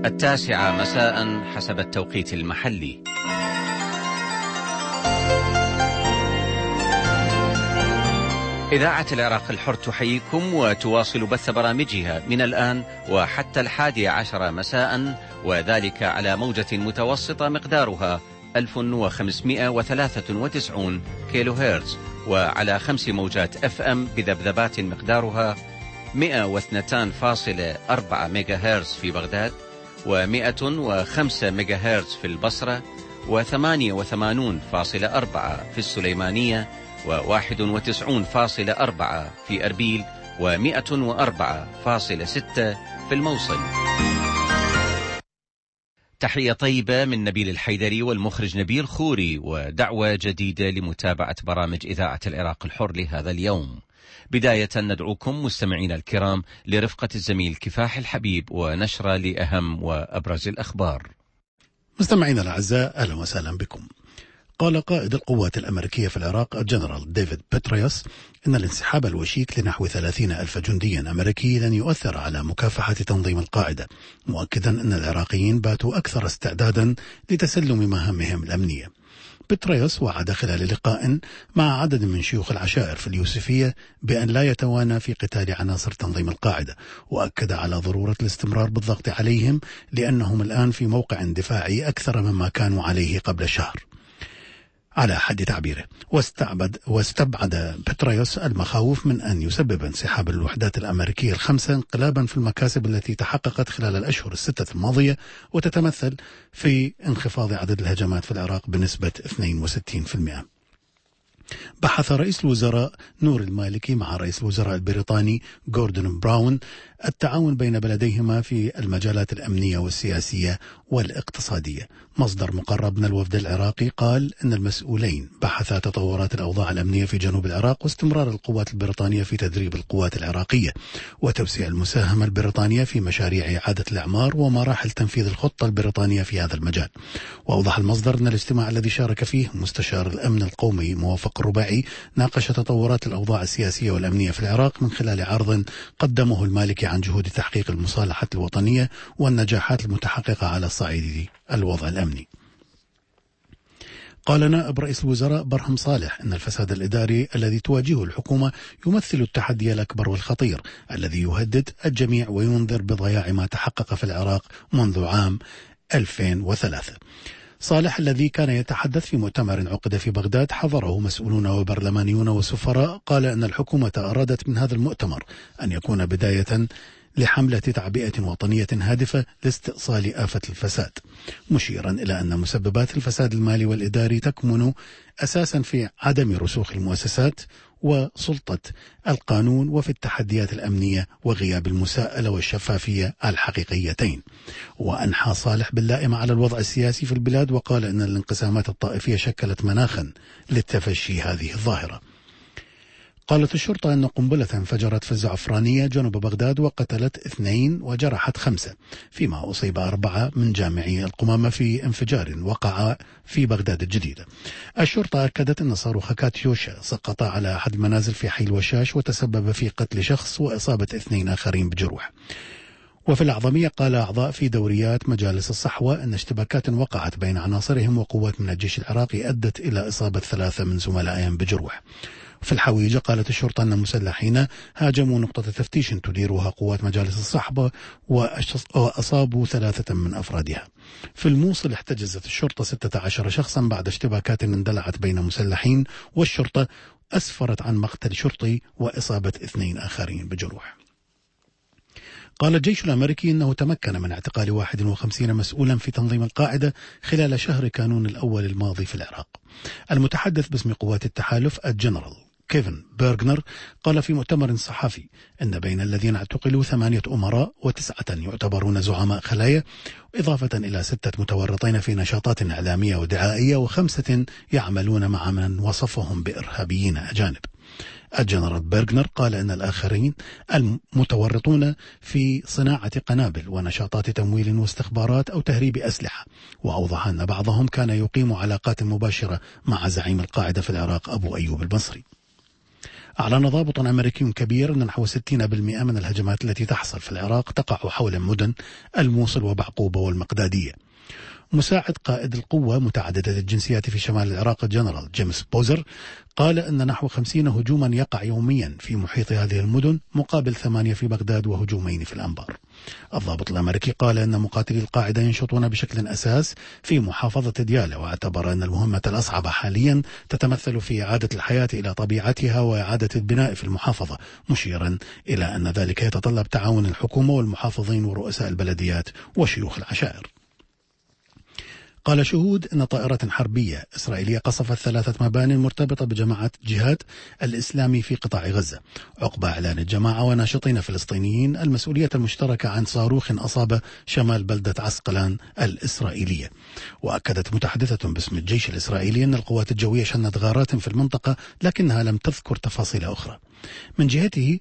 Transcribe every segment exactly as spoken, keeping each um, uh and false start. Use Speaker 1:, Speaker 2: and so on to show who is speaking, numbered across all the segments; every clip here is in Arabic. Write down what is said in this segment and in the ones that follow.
Speaker 1: التاسعة مساء حسب التوقيت المحلي. إذاعة العراق الحر تحييكم وتواصل بث برامجها من الآن وحتى الحادية عشر مساء، وذلك على موجة متوسطة مقدارها ألف وخمسمائة وثلاثة وتسعين كيلو هرتز، وعلى خمس موجات اف ام بذبذبات مقدارها مئة واثنين فاصلة أربعة ميجا هرتز في بغداد، ومئة وخمسة ميجا هرتز في البصرة، وثمانية وثمانين فاصلة أربعة في السليمانية، وواحد وتسعين فاصلة أربعة في أربيل، ومئة وأربعة فاصلة ستة في الموصل. تحية طيبة من نبيل الحيدري والمخرج نبيل خوري، ودعوة جديدة لمتابعة برامج إذاعة العراق الحر لهذا اليوم. بداية ندعوكم مستمعين الكرام لرفقة الزميل كفاح الحبيب ونشرة لأهم وأبرز الأخبار.
Speaker 2: مستمعينا الأعزاء، أهلا وسهلا بكم. قال قائد القوات الأمريكية في العراق الجنرال ديفيد بيتريوس إن الانسحاب الوشيك لنحو ثلاثين ألف جندي أمريكي لن يؤثر على مكافحة تنظيم القاعدة، مؤكدا أن العراقيين باتوا أكثر استعدادا لتسلم مهامهم الأمنية. بيتريوس وعد خلال لقاء مع عدد من شيوخ العشائر في اليوسفية بأن لا يتوانى في قتال عناصر تنظيم القاعدة، وأكد على ضرورة الاستمرار بالضغط عليهم لأنهم الآن في موقع دفاعي أكثر مما كانوا عليه قبل شهر على حد تعبيره. واستعبد واستبعد بيتريوس المخاوف من أن يسبب انسحاب الوحدات الأمريكية الخمسة انقلابا في المكاسب التي تحققت خلال الأشهر الستة الماضية، وتتمثل في انخفاض عدد الهجمات في العراق بنسبة اثنين وستين بالمئة. بحث رئيس الوزراء نور المالكي مع رئيس الوزراء البريطاني جوردون براون التعاون بين بلديهما في المجالات الأمنية والسياسية والاقتصادية. مصدر مقرب من الوفد العراقي قال إن المسؤولين بحثا تطورات الأوضاع الأمنية في جنوب العراق واستمرار القوات البريطانية في تدريب القوات العراقية وتوسيع المساهمة البريطانية في مشاريع إعادة الإعمار ومراحل تنفيذ الخطة البريطانية في هذا المجال. وأوضح المصدر أن الاجتماع الذي شارك فيه مستشار الأمن القومي موافق الرباعي ناقش تطورات الأوضاع السياسية والأمنية في العراق من خلال عرض قدمه المالكي عن جهود تحقيق المصالحة الوطنية والنجاحات المتحققة على صعيد الوضع الأمني. قال نائب رئيس الوزراء برهم صالح إن الفساد الإداري الذي تواجهه الحكومة يمثل التحدي الأكبر والخطير الذي يهدد الجميع وينذر بضياع ما تحقق في العراق منذ عام ألفين وثلاثة. صالح الذي كان يتحدث في مؤتمر عقد في بغداد حضره مسؤولون وبرلمانيون وسفراء قال أن الحكومة أرادت من هذا المؤتمر أن يكون بداية لحملة تعبئة وطنية هادفة لاستئصال آفة الفساد، مشيرا إلى أن مسببات الفساد المالي والإداري تكمن أساسا في عدم رسوخ المؤسسات وسلطة القانون وفي التحديات الأمنية وغياب المساءلة والشفافية الحقيقيتين. وأنحى صالح باللائمة على الوضع السياسي في البلاد وقال أن الانقسامات الطائفية شكلت مناخا للتفشي هذه الظاهرة. قالت الشرطة أن قنبلة انفجرت في الزعفرانية جنوب بغداد وقتلت اثنين وجرحت خمسة، فيما أصيب أربعة من جامعي القمامة في انفجار وقع في بغداد الجديدة. الشرطة أكدت أن صاروخ كاتيوشا سقط على أحد المنازل في حي الوشاش وتسبب في قتل شخص وإصابة اثنين آخرين بجروح. وفي الأعظمية قال أعضاء في دوريات مجالس الصحوة أن اشتباكات وقعت بين عناصرهم وقوات من الجيش العراقي أدت إلى إصابة ثلاثة من زملائهم بجروح. في الحويجة قالت الشرطة أن مسلحين هاجموا نقطة تفتيش تديرها قوات مجالس الصحبة وأصابوا ثلاثة من أفرادها. في الموصل احتجزت الشرطة ستة عشر شخصا بعد اشتباكات اندلعت بين مسلحين، والشرطة أسفرت عن مقتل شرطي وإصابة اثنين آخرين بجروح. قال الجيش الأمريكي إنه تمكن من اعتقال واحد وخمسين مسؤولا في تنظيم القاعدة خلال شهر كانون الأول الماضي في العراق. المتحدث باسم قوات التحالف الجنرال كيفن بيرغنر قال في مؤتمر صحفي إن بين الذين اعتقلوا ثمانية أمراء وتسعة يعتبرون زعماء خلايا، إضافة إلى ستة متورطين في نشاطات إعلامية ودعائية وخمسة يعملون مع من وصفهم بإرهابيين أجانب. الجنرال بيرغنر قال أن الآخرين المتورطون في صناعة قنابل ونشاطات تمويل واستخبارات أو تهريب أسلحة، وأوضح أن بعضهم كان يقيم علاقات مباشرة مع زعيم القاعدة في العراق أبو أيوب المصري. أعلن ضابط أمريكي كبير أن نحو ستين بالمئة من الهجمات التي تحصل في العراق تقع حول مدن الموصل وبعقوبة والمقدادية. مساعد قائد القوة متعددة الجنسيات في شمال العراق جنرال جيمس بوزر قال أن نحو خمسين هجوما يقع يوميا في محيط هذه المدن مقابل ثمانية في بغداد وهجومين في الأنبار. الضابط الأمريكي قال أن مقاتلي القاعدة ينشطون بشكل أساس في محافظة ديالى، واعتبر أن المهمة الأصعب حاليا تتمثل في إعادة الحياة إلى طبيعتها وإعادة البناء في المحافظة، مشيرا إلى أن ذلك يتطلب تعاون الحكومة والمحافظين ورؤساء البلديات وشيوخ العشائر. قال شهود أن طائرة حربية إسرائيلية قصفت ثلاثة مبانٍ مرتبطة بجماعة جهاد الإسلامي في قطاع غزة، عقب إعلان الجماعة وناشطين فلسطينيين المسؤولية المشتركة عن صاروخ أصاب شمال بلدة عسقلان الإسرائيلية. وأكدت متحدثة باسم الجيش الإسرائيلي أن القوات الجوية شنت غارات في المنطقة، لكنها لم تذكر تفاصيل أخرى. من جهته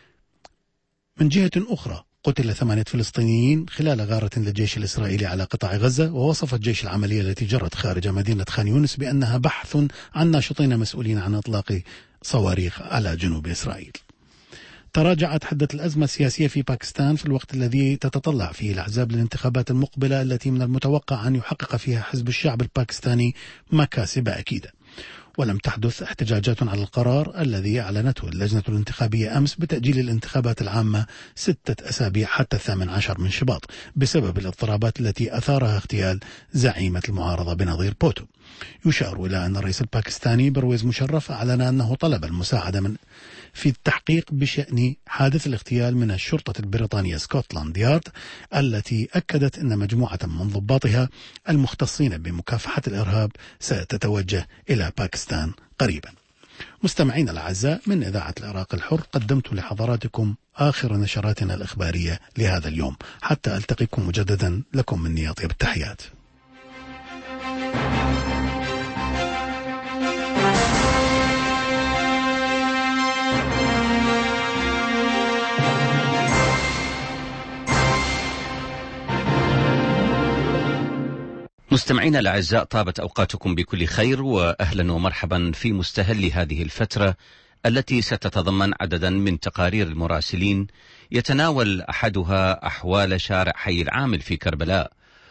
Speaker 2: من جهة أخرى قتل ثمانية فلسطينيين خلال غارة للجيش الإسرائيلي على قطاع غزة، ووصف الجيش العملية التي جرت خارج مدينة خان يونس بأنها بحث عن ناشطين مسؤولين عن إطلاق صواريخ على جنوب إسرائيل. تراجعت حدة الأزمة السياسية في باكستان في الوقت الذي تتطلع فيه الأحزاب للانتخابات المقبلة التي من المتوقع أن يحقق فيها حزب الشعب الباكستاني مكاسب أكيدة. ولم تحدث احتجاجات على القرار الذي أعلنته اللجنة الانتخابية أمس بتأجيل الانتخابات العامة ستة أسابيع حتى الثامن عشر من شباط بسبب الاضطرابات التي أثارها اغتيال زعيمة المعارضة بنظير بوتو. يشار إلى أن الرئيس الباكستاني برويز مشرف أعلن أنه طلب المساعدة من في التحقيق بشأن حادث الاغتيال من الشرطة البريطانية سكوتلاند يارد، التي أكدت أن مجموعة من ضباطها المختصين بمكافحة الإرهاب ستتوجه إلى باكستان قريبا. مستمعين الأعزاء، من إذاعة العراق الحر قدمت لحضراتكم آخر نشراتنا الإخبارية لهذا اليوم. حتى ألتقيكم مجددا، لكم مني أطيب التحيات.
Speaker 1: مستمعينا الأعزاء، طابت أوقاتكم بكل خير، وأهلا ومرحبا في مستهل هذه الفترة التي ستتضمن عددا من تقارير المراسلين يتناول أحدها أحوال شارع حي العامل في كربلاء،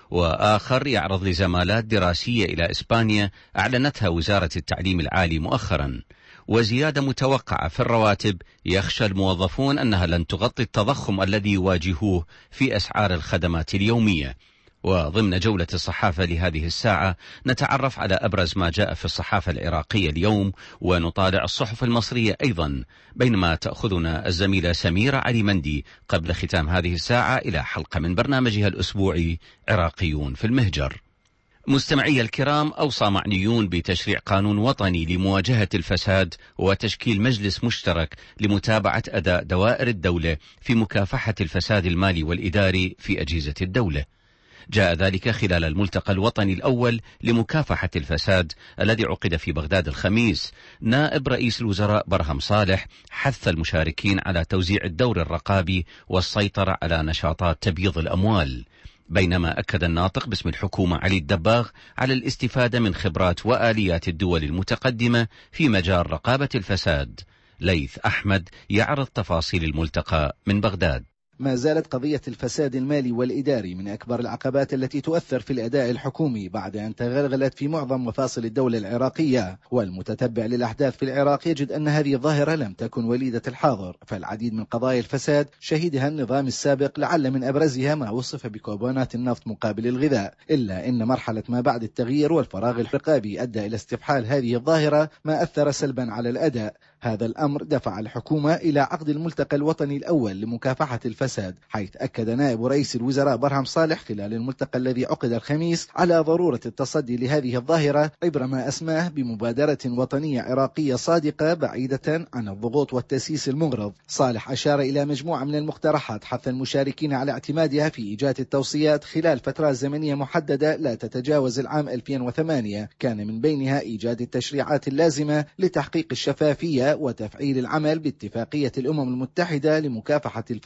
Speaker 1: وآخر يعرض لزمالات دراسية إلى إسبانيا أعلنتها وزارة التعليم العالي مؤخرا، وزيادة متوقعة في الرواتب يخشى الموظفون أنها لن تغطي التضخم الذي يواجهوه في أسعار الخدمات اليومية. وضمن جولة الصحافة لهذه الساعة نتعرف على أبرز ما جاء في الصحافة العراقية اليوم، ونطالع الصحف المصرية أيضا، بينما تأخذنا الزميلة سميرة علي مندي قبل ختام هذه الساعة إلى حلقة من برنامجها الأسبوعي عراقيون في المهجر. مستمعي الكرام، أوصى معنيون بتشريع قانون وطني لمواجهة الفساد وتشكيل مجلس مشترك لمتابعة أداء دوائر الدولة في مكافحة الفساد المالي والإداري في أجهزة الدولة. جاء ذلك خلال الملتقى الوطني الأول لمكافحة الفساد الذي عقد في بغداد الخميس. نائب رئيس الوزراء برهم صالح حث المشاركين على توزيع الدور الرقابي والسيطرة على نشاطات تبييض الأموال، بينما أكد الناطق باسم الحكومة علي الدباغ على الاستفادة من خبرات وآليات الدول المتقدمة في مجال رقابة الفساد. ليث أحمد يعرض تفاصيل الملتقى من بغداد.
Speaker 3: ما زالت قضية الفساد المالي والإداري من أكبر العقبات التي تؤثر في الأداء الحكومي بعد أن تغلغلت في معظم مفاصل الدولة العراقية. والمتتبع للأحداث في العراق يجد أن هذه الظاهرة لم تكن وليدة الحاضر، فالعديد من قضايا الفساد شهدها النظام السابق، لعل من أبرزها ما وصف بكوبونات النفط مقابل الغذاء. إلا أن مرحلة ما بعد التغيير والفراغ الرقابي أدى إلى استفحال هذه الظاهرة، ما أثر سلبا على الأداء. هذا الأمر دفع الحكومة إلى عقد الملتقى الوطني الأول لمكافحة الفساد، حيث أكد نائب رئيس الوزراء برهم صالح خلال الملتقى الذي عقد الخميس على ضرورة التصدي لهذه الظاهرة عبر ما أسماه بمبادرة وطنية عراقية صادقة بعيدة عن الضغوط والتسييس المغرض. صالح أشار إلى مجموعة من المقترحات حث المشاركين على اعتمادها في إيجاد التوصيات خلال فترة زمنية محددة لا تتجاوز العام ألفين وثمانية، كان من بينها إيجاد التشريعات اللازمة لتحقيق الشفافية وتفعيل العمل باتفاقية الأمم المتحدة لمكافحة الفساد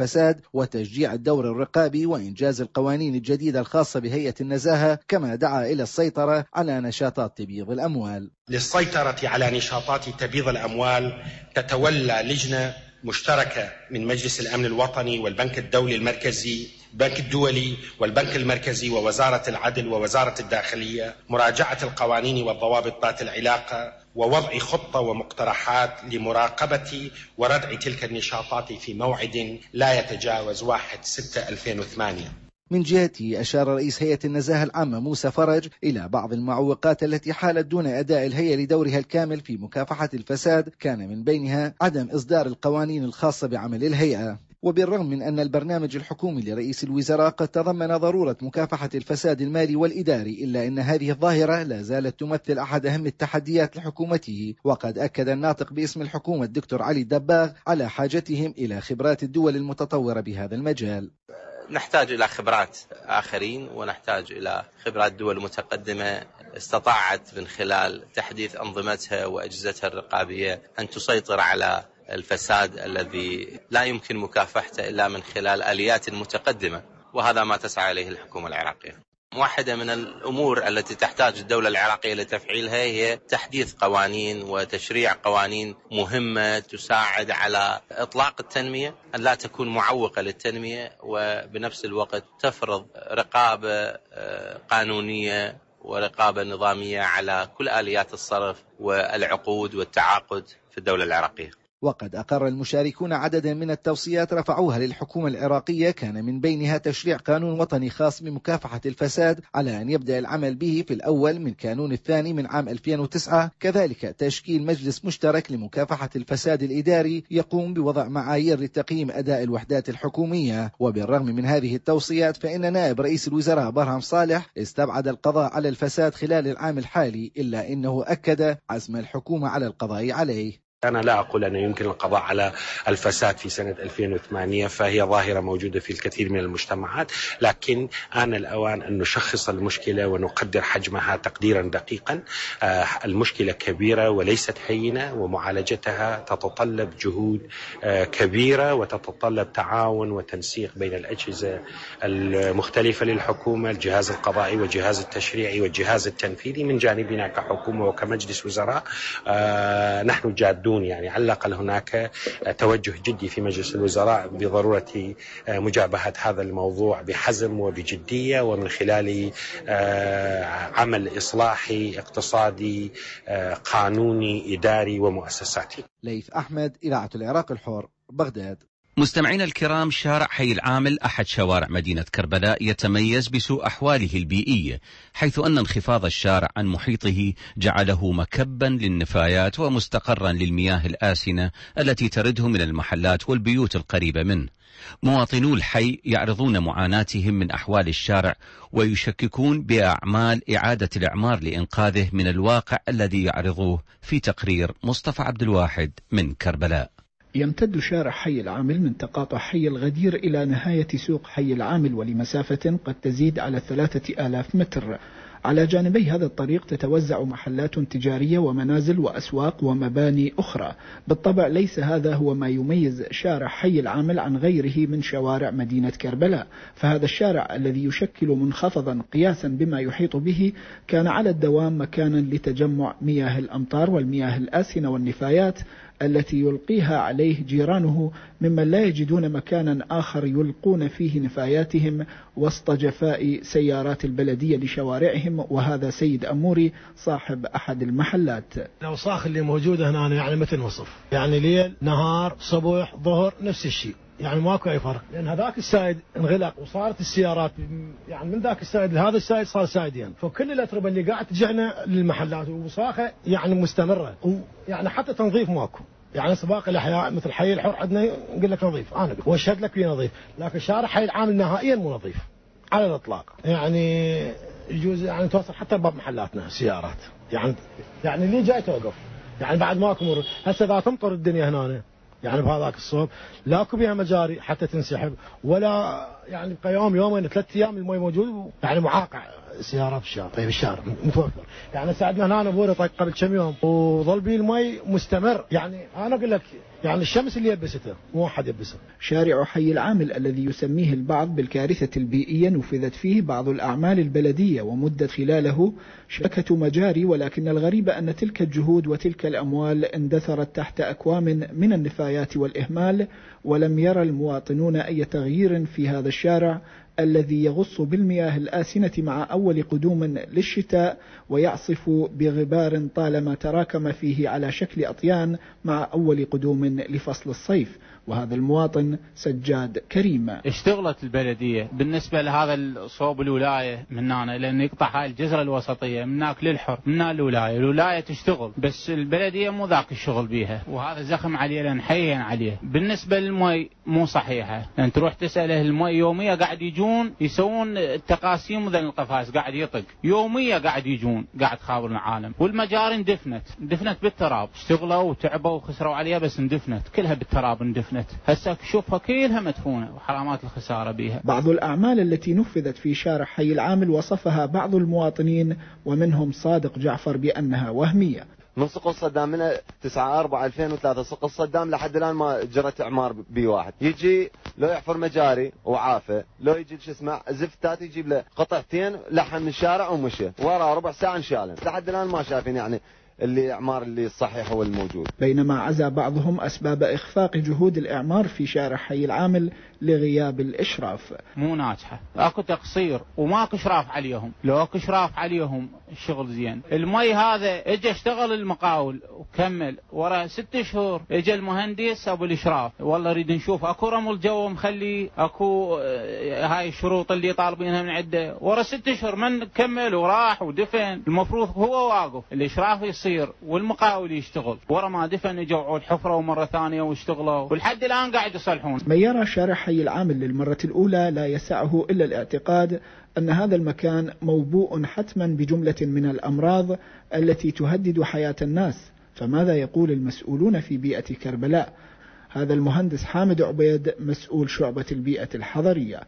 Speaker 3: وتشجيع الدور الرقابي وإنجاز القوانين الجديدة الخاصة بهيئة النزاهة، كما دعا إلى السيطرة على نشاطات تبييض الأموال.
Speaker 4: للسيطرة على نشاطات تبييض الأموال تتولى لجنة مشتركة من مجلس الأمن الوطني والبنك الدولي المركزي، البنك الدولي والبنك المركزي ووزارة العدل ووزارة الداخلية مراجعة القوانين والضوابط ذات العلاقة ووضع خطة ومقترحات لمراقبة وردع تلك النشاطات في موعد لا يتجاوز واحد ستة ألفين وثمانية.
Speaker 3: من جهته أشار رئيس هيئة النزاهة العامة موسى فرج إلى بعض المعوقات التي حالت دون أداء الهيئة لدورها الكامل في مكافحة الفساد، كان من بينها عدم إصدار القوانين الخاصة بعمل الهيئة. وبالرغم من أن البرنامج الحكومي لرئيس الوزراء قد تضمن ضرورة مكافحة الفساد المالي والإداري، إلا أن هذه الظاهرة لا زالت تمثل أحد أهم التحديات لحكومته. وقد أكد الناطق باسم الحكومة الدكتور علي الدباغ على حاجتهم إلى خبرات الدول المتطورة بهذا المجال.
Speaker 5: نحتاج إلى خبرات آخرين ونحتاج إلى خبرات دول متقدمة استطاعت من خلال تحديث أنظمتها وأجهزتها الرقابية أن تسيطر على الفساد الذي لا يمكن مكافحته إلا من خلال آليات متقدمة، وهذا ما تسعى إليه الحكومة العراقية. واحدة من الأمور التي تحتاج الدولة العراقية لتفعيلها هي تحديث قوانين وتشريع قوانين مهمة تساعد على إطلاق التنمية، أن لا تكون معوقة للتنمية، وبنفس الوقت تفرض رقابة قانونية ورقابة نظامية على كل آليات الصرف والعقود والتعاقد في الدولة العراقية.
Speaker 3: وقد أقر المشاركون عددا من التوصيات رفعوها للحكومة العراقية، كان من بينها تشريع قانون وطني خاص بمكافحة الفساد على أن يبدأ العمل به في الأول من كانون الثاني من عام ألفين وتسعة، كذلك تشكيل مجلس مشترك لمكافحة الفساد الإداري يقوم بوضع معايير لتقييم أداء الوحدات الحكومية. وبالرغم من هذه التوصيات فإن نائب رئيس الوزراء برهم صالح استبعد القضاء على الفساد خلال العام الحالي، إلا أنه أكد عزم الحكومة على القضاء عليه.
Speaker 4: أنا لا أقول أنه يمكن القضاء على الفساد في سنة ألفين وثمانية، فهي ظاهرة موجودة في الكثير من المجتمعات، لكن آن الأوان أن نشخص المشكلة ونقدر حجمها تقديرا دقيقا. آه المشكلة كبيرة وليست هينة، ومعالجتها تتطلب جهود آه كبيرة وتتطلب تعاون وتنسيق بين الأجهزة المختلفة للحكومة، الجهاز القضائي والجهاز التشريعي والجهاز التنفيذي. من جانبنا كحكومة وكمجلس وزراء آه نحن جادون، يعني على الأقل هناك توجه جدي في مجلس الوزراء بضرورة مجابهة هذا الموضوع بحزم وبجدية، ومن خلال عمل إصلاحي اقتصادي قانوني إداري ومؤسساتي.
Speaker 3: ليث أحمد، إذاعة العراق الحر، بغداد.
Speaker 1: مستمعينا الكرام، شارع حي العامل أحد شوارع مدينة كربلاء يتميز بسوء أحواله البيئية، حيث أن انخفاض الشارع عن محيطه جعله مكبا للنفايات ومستقرا للمياه الآسنة التي ترده من المحلات والبيوت القريبة منه. مواطنو الحي يعرضون معاناتهم من أحوال الشارع ويشككون بأعمال إعادة الإعمار لإنقاذه من الواقع الذي يعرضوه، في تقرير مصطفى عبد الواحد من كربلاء.
Speaker 6: يمتد شارع حي العامل من تقاطع حي الغدير إلى نهاية سوق حي العامل، ولمسافة قد تزيد على ثلاثة آلاف متر. على جانبي هذا الطريق تتوزع محلات تجارية ومنازل وأسواق ومباني أخرى. بالطبع ليس هذا هو ما يميز شارع حي العامل عن غيره من شوارع مدينة كربلاء، فهذا الشارع الذي يشكل منخفضا قياسا بما يحيط به كان على الدوام مكانا لتجمع مياه الأمطار والمياه الآسنة والنفايات التي يلقيها عليه جيرانه، ممن لا يجدون مكانا آخر يلقون فيه نفاياتهم وسط جفاء سيارات البلدية لشوارعهم. وهذا سيد أموري صاحب أحد المحلات.
Speaker 7: الأوساخ اللي موجودة هنا يعني مثل وصف، يعني ليل نهار صبح ظهر نفس الشيء، يعني ماكو أي فرق، لأن هذاك السايد انغلق وصارت السيارات يعني من ذاك السايد لهذا السايد صار سايدين، فكل الأتربة اللي قاعد تجعنا للمحلات ووساخة يعني مستمرة، ويعني حتى تنظيف ماكو. يعني سباق الأحياء مثل حي الحر عندنا نقول لك نظيف، أنا واشهد لك فيه نظيف، لكن شارع حي العامل نهائيا مو نظيف على الإطلاق. يعني يجوز يعني توصل حتى باب محلاتنا سيارات، يعني يعني اللي جاي توقف، يعني بعد ماكو مر. هسه إذا تمطر الدنيا هنا يعني بهذاك الصوب لاكو بها مجاري حتى تنسحب، ولا يعني بقى يوم يومين ثلاث ايام المي موجود، يعني معاقع سيارات في الشارع. طيب الشارع متوفر، يعني ساعدنا هنا بوري طق قبل كم يوم وظل بيه المي مستمر. يعني انا اقول لك يعني الشمس اللي يبسته مو احد يبسه.
Speaker 6: شارع حي العامل الذي يسميه البعض بالكارثة البيئية نفذت فيه بعض الأعمال البلدية ومدت خلاله شبكة مجاري، ولكن الغريب أن تلك الجهود وتلك الأموال اندثرت تحت أكوام من النفايات والإهمال، ولم يرى المواطنون أي تغيير في هذا الشارع الذي يغص بالمياه الآسنة مع أول قدوم للشتاء ويعصف بغبار طالما تراكم فيه على شكل أطيان مع أول قدوم لفصل الصيف. وهذا المواطن سجاد كريم.
Speaker 8: اشتغلت البلدية بالنسبة لهذا الصوب الولاية مننا، لأنه يقطع هاي الجزرة الوسطية مناك للحر منا الولاية. الولاية تشتغل بس البلدية مو ذاك الشغل بيها، وهذا زخم عليه لأن حيين عليه. بالنسبة للمي مو صحيحة، لأن تروح تسأله المي يومية قاعد يجون يسوون التقاسيم وذن القفاز قاعد يطق يومية، قاعد يجون قاعد خابر العالم. والمجاري اندفنت اندفنت بالتراب، اشتغلوا وتعبوا وخسروا عليها بس اندفنت كلها بالتراب اندفنت. هسه شوفها كلها مدفونة وحرامات الخسارة بيها.
Speaker 6: بعض الأعمال التي نفذت في شارع حي العامل وصفها بعض المواطنين ومنهم صادق جعفر بأنها وهمية.
Speaker 9: من سوق الصدام من تسعة أربعة ألفين وثلاثة سوق الصدام لحد الآن ما جرت إعمار بي واحد. يجي لو يحفر مجاري وعافى، لو يجي شو اسمه زفتات يجيب له قطعتين لحم من الشارع ومشي ورا ربع ساعة انشالن. لحد الآن ما شايفين يعني اللي إعمار اللي الصحيح هو الموجود.
Speaker 6: بينما عزى بعضهم أسباب إخفاق جهود الإعمار في شارع حي العامل لغياب الإشراف.
Speaker 8: مو ناجحة، اكو تقصير وماكو إشراف عليهم. لو اكو إشراف عليهم الشغل زين. المي هذا اجى اشتغل المقاول وكمل، ورا ست شهور اجى المهندس ابو الإشراف، والله نريد نشوف اكو رمل جو مخلي، اكو هاي الشروط اللي طالبينها من عده. ورا ست شهور من كمل وراح ودفن. المفروض هو واقف الإشراف يصير والمقاول يشتغل، ورا ما دفن اجوا الحفرة ومرة ثانية واشتغلوا، ولحد الآن قاعد يصلحون.
Speaker 6: من يرى شارع حي العامل للمرة الأولى لا يسعه إلا الاعتقاد أن هذا المكان موبوء حتما بجملة من الأمراض التي تهدد حياة الناس. فماذا يقول المسؤولون في بيئة كربلاء؟ هذا المهندس حامد عبيد مسؤول شعبة البيئة الحضرية.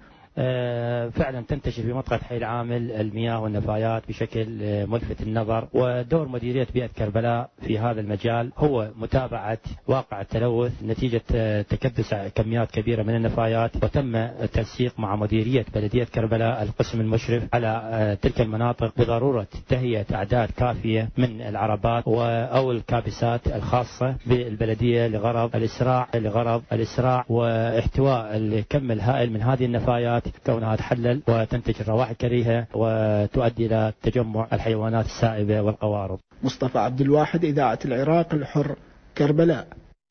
Speaker 10: فعلا تنتشر في منطقة حي العامل المياه والنفايات بشكل ملفت النظر، ودور مديرية بيئة كربلاء في هذا المجال هو متابعة واقع التلوث نتيجة تكدس كميات كبيرة من النفايات. وتم التنسيق مع مديرية بلدية كربلاء القسم المشرف على تلك المناطق بضرورة تهيئة أعداد كافية من العربات أو الكابسات الخاصة بالبلدية لغرض الإسراع لغرض الإسراع واحتواء الكم الهائل من هذه النفايات، كونها تحلل وتنتج الروائح الكريهة وتؤدي إلى تجمع الحيوانات السائبة والقوارض.
Speaker 6: مصطفى عبد الواحد، إذاعة العراق الحر، كربلاء.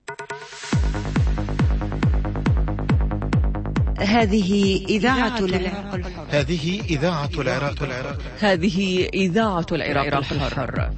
Speaker 11: هذه إذاعة العراق الحر.
Speaker 2: هذه إذاعة العراق الحر.
Speaker 11: هذه إذاعة العراق الحر.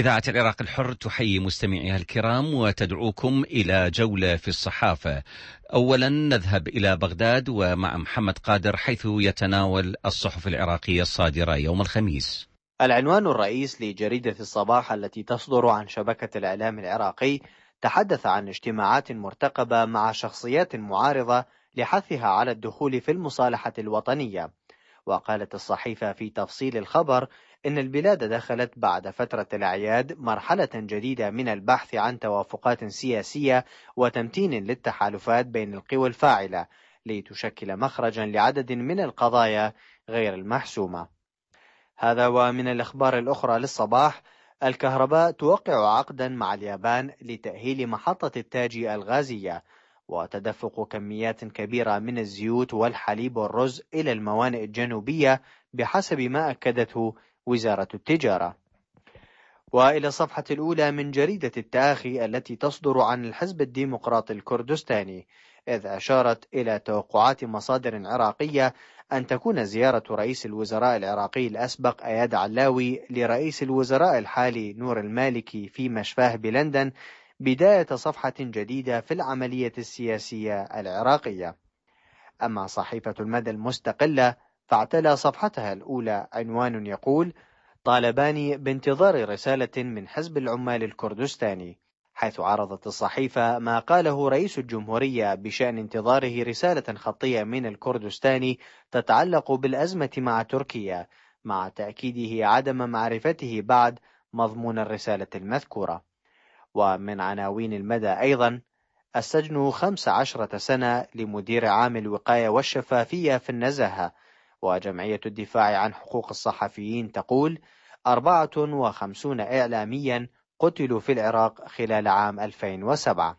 Speaker 1: إذاعة العراق الحر تحيي مستمعيها الكرام وتدعوكم إلى جولة في الصحافة. أولا نذهب إلى بغداد ومع محمد قادر حيث يتناول الصحف العراقية الصادرة يوم الخميس.
Speaker 12: العنوان الرئيس لجريدة الصباح التي تصدر عن شبكة الإعلام العراقي تحدث عن اجتماعات مرتقبة مع شخصيات معارضة لحثها على الدخول في المصالحة الوطنية. وقالت الصحيفة في تفصيل الخبر إن البلاد دخلت بعد فترة الأعياد مرحلة جديدة من البحث عن توافقات سياسية وتمتين للتحالفات بين القوى الفاعلة لتشكل مخرجا لعدد من القضايا غير المحسومة. هذا ومن الأخبار الأخرى للصباح: الكهرباء توقع عقدا مع اليابان لتأهيل محطة التاج الغازية، وتدفق كميات كبيرة من الزيوت والحليب والرز إلى الموانئ الجنوبية بحسب ما أكدته وزارة التجارة. وإلى الصفحة الأولى من جريدة التآخي التي تصدر عن الحزب الديمقراطي الكردستاني، إذ أشارت إلى توقعات مصادر عراقية أن تكون زيارة رئيس الوزراء العراقي الأسبق أياد علاوي لرئيس الوزراء الحالي نور المالكي في مشفاه بلندن بداية صفحة جديدة في العملية السياسية العراقية. أما صحيفة المدى المستقلة فاعتلى صفحتها الأولى عنوان يقول: طالبان بانتظار رسالة من حزب العمال الكردستاني، حيث عرضت الصحيفة ما قاله رئيس الجمهورية بشأن انتظاره رسالة خطية من الكردستاني تتعلق بالأزمة مع تركيا، مع تأكيده عدم معرفته بعد مضمون الرسالة المذكورة. ومن عناوين المدى أيضا: السجن خمس عشرة سنة لمدير عام الوقاية والشفافية في النزاهة. وجمعية الدفاع عن حقوق الصحفيين تقول: أربعة وخمسون إعلاميا قتلوا في العراق خلال عام ألفين وسبعة.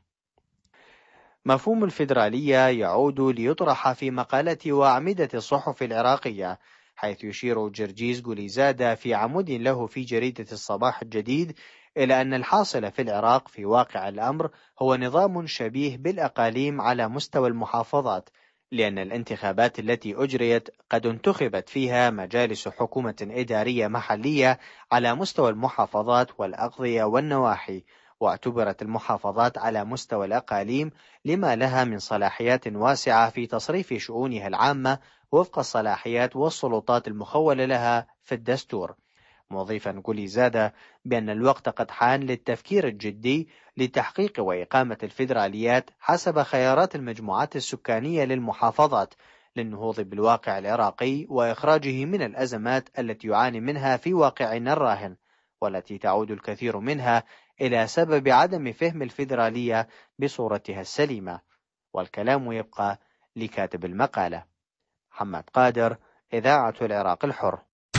Speaker 12: مفهوم الفيدرالية يعود ليطرح في مقالة وأعمدة الصحف العراقية، حيث يشير جرجيز قليزادة في عمود له في جريدة الصباح الجديد إلى أن الحاصل في العراق في واقع الأمر هو نظام شبيه بالأقاليم على مستوى المحافظات، لأن الانتخابات التي أجريت قد انتخبت فيها مجالس حكومة إدارية محلية على مستوى المحافظات والأقضية والنواحي، واعتبرت المحافظات على مستوى الأقاليم لما لها من صلاحيات واسعة في تصريف شؤونها العامة وفق الصلاحيات والسلطات المخولة لها في الدستور، مضيفا قليزادة بأن الوقت قد حان للتفكير الجدي لتحقيق وإقامة الفيدراليات حسب خيارات المجموعات السكانية للمحافظات للنهوض بالواقع العراقي وإخراجه من الأزمات التي يعاني منها في واقعنا الراهن، والتي تعود الكثير منها إلى سبب عدم فهم الفيدرالية بصورتها السليمة. والكلام يبقى لكاتب المقالة. محمد قادر، إذاعة العراق الحر.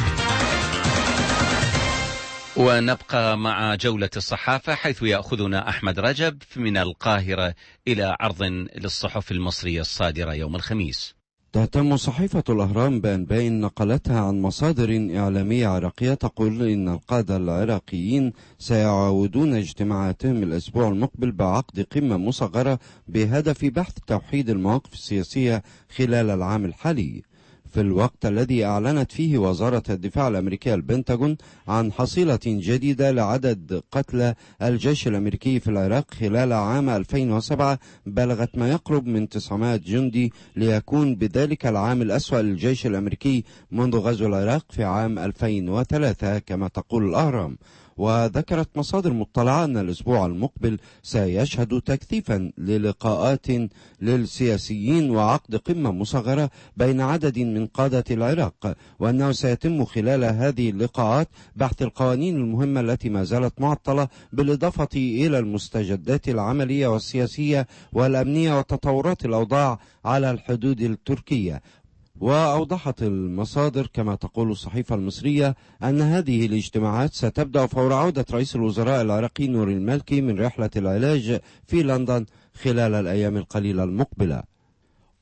Speaker 1: ونبقى مع جولة الصحافة حيث يأخذنا أحمد رجب من القاهرة إلى عرض للصحف المصرية الصادرة يوم الخميس.
Speaker 13: تهتم صحيفة الأهرام بأنباء نقلتها عن مصادر إعلامية عراقية تقول إن القادة العراقيين سيعودون اجتماعاتهم الأسبوع المقبل بعقد قمة مصغرة بهدف بحث توحيد المواقف السياسية خلال العام الحالي، في الوقت الذي أعلنت فيه وزارة الدفاع الأمريكية البنتاغون عن حصيلة جديدة لعدد قتلى الجيش الأمريكي في العراق خلال عام ألفين وسبعة بلغت ما يقرب من تسعمائة جندي، ليكون بذلك العام الأسوأ للجيش الأمريكي منذ غزو العراق في عام ألفين وثلاثة كما تقول الأهرام. وذكرت مصادر مطلعة أن الأسبوع المقبل سيشهد تكثيفا للقاءات للسياسيين وعقد قمة مصغرة بين عدد من قادة العراق، وأنه سيتم خلال هذه اللقاءات بحث القوانين المهمة التي ما زالت معطلة، بالإضافة إلى المستجدات العملية والسياسية والأمنية وتطورات الأوضاع على الحدود التركية. وأوضحت المصادر كما تقول الصحيفة المصرية أن هذه الاجتماعات ستبدأ فور عودة رئيس الوزراء العراقي نور المالكي من رحلة العلاج في لندن خلال الأيام القليلة المقبلة.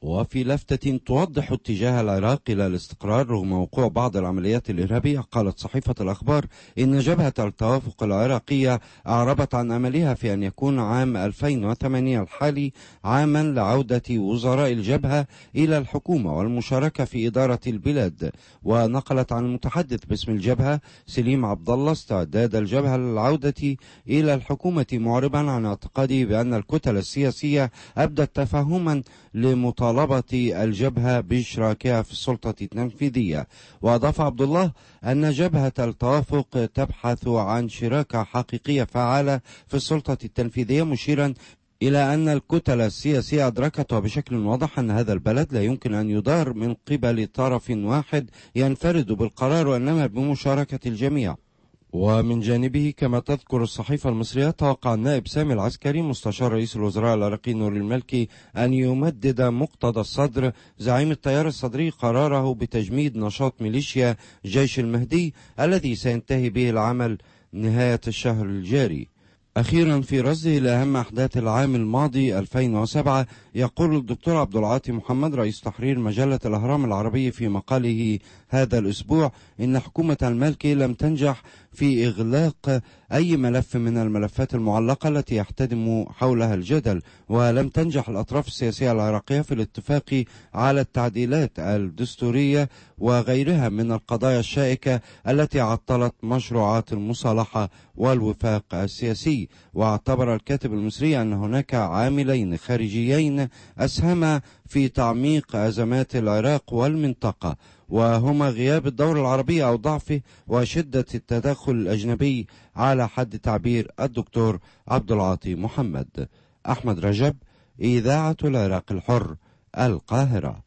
Speaker 13: وفي لفتة توضح اتجاه العراق إلى الاستقرار رغم وقوع بعض العمليات الإرهابية، قالت صحيفة الأخبار إن جبهة التوافق العراقية أعربت عن أملها في أن يكون عام ألفين وثمانية الحالي عاما لعودة وزراء الجبهة إلى الحكومة والمشاركة في إدارة البلاد. ونقلت عن المتحدث باسم الجبهة سليم عبد الله استعداد الجبهة للعودة إلى الحكومة، معربا عن اعتقاده بأن الكتل السياسية أبدت تفهما لمطالبة الجبهة بإشراكها في السلطة التنفيذية. وأضاف عبد الله أن جبهة التوافق تبحث عن شراكة حقيقية فعالة في السلطة التنفيذية، مشيرا إلى أن الكتل السياسية أدركت بشكل واضح أن هذا البلد لا يمكن أن يدار من قبل طرف واحد ينفرد بالقرار، وإنما بمشاركة الجميع. ومن جانبه كما تذكر الصحيفة المصرية، توقع النائب سامي العسكري مستشار رئيس الوزراء العراقي نور المالكي أن يمدد مقتدى الصدر زعيم التيار الصدري قراره بتجميد نشاط ميليشيا جيش المهدي الذي سينتهي به العمل نهاية الشهر الجاري. أخيرا في رصده لأهم أحداث العام الماضي ألفين وسبعة، يقول الدكتور عبد العاطي محمد رئيس تحرير مجلة الأهرام العربي في مقاله هذا الأسبوع إن حكومة المالكي لم تنجح في إغلاق أي ملف من الملفات المعلقة التي يحتدم حولها الجدل، ولم تنجح الأطراف السياسية العراقية في الاتفاق على التعديلات الدستورية وغيرها من القضايا الشائكة التي عطلت مشروعات المصالحة والوفاق السياسي. واعتبر الكاتب المصري أن هناك عاملين خارجيين أسهما في تعميق أزمات العراق والمنطقة، وهما غياب الدور العربي أو ضعفه وشدة التدخل الأجنبي على حد تعبير الدكتور عبد العاطي محمد. أحمد رجب، إذاعة العراق الحر، القاهرة.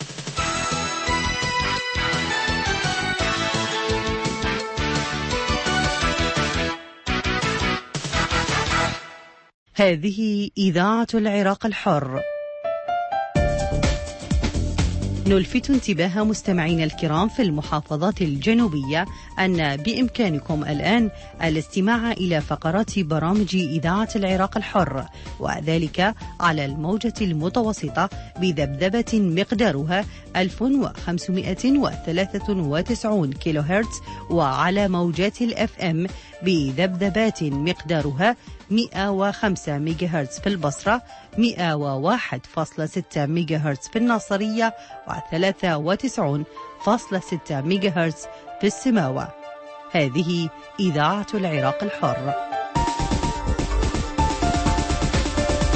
Speaker 11: هذه إذاعة العراق الحر. نلفت انتباه مستمعينا الكرام في المحافظات الجنوبية أن بإمكانكم الآن الاستماع إلى فقرات برامج إذاعة العراق الحر، وذلك على الموجة المتوسطة بذبذبة مقدارها ألف وخمسمائة وثلاثة وتسعين كيلو هرتز، وعلى موجات الأف أم بذبذبات مقدارها مئة وخمسة ميجا هرتز في البصرة، مئة وواحد فاصلة ستة ميجا هرتز في الناصرية، وثلاثة وتسعين فاصلة ستة ميجا هرتز في السماوة. هذه إذاعة العراق الحر.